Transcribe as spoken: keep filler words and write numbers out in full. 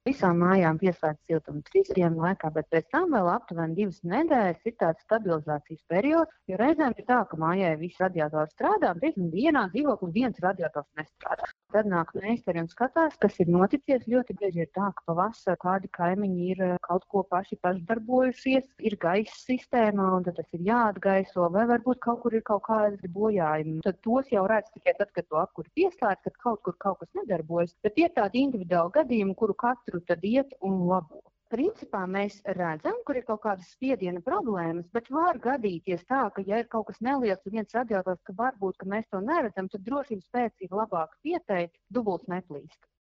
Visām mājām pieslēgts siltums trīs dienu laikā, bet pēc tam vēl aptuveni divas nedēļas ir tāds stabilizācijas periods, jo reizēm ir tā, ka mājai viss radiators strādā, un teiksim, vienā dzīvoklī viens radiators nestrādā. Tad nāk meistari un skatās, kas ir noticies. Ļoti bieži ir tā, ka pavasarī kādi kaimiņi ir kaut ko paši pašdarbojušies, ir gaisa sistēmā, un tad tas ir jāatgaiso, vai varbūt kaut kur ir kaut kādi bojājumi. Tad tos jau redz tikai tad, kad to apkuri pieslēdz, kad kaut kur kaut kas nedarbojas. Bet ir tādi individuāli gadījumi, kuru katru tad iet un labo. Principā mēs redzam, kur ir kaut kādas spiediena problēmas, bet var gadīties tā, ka, ja ir kaut kas neliels un viens radiators, ka varbūt, ka mēs to neredzam, tad drošības pēc ir labāk pieteikt, dubults neplīst.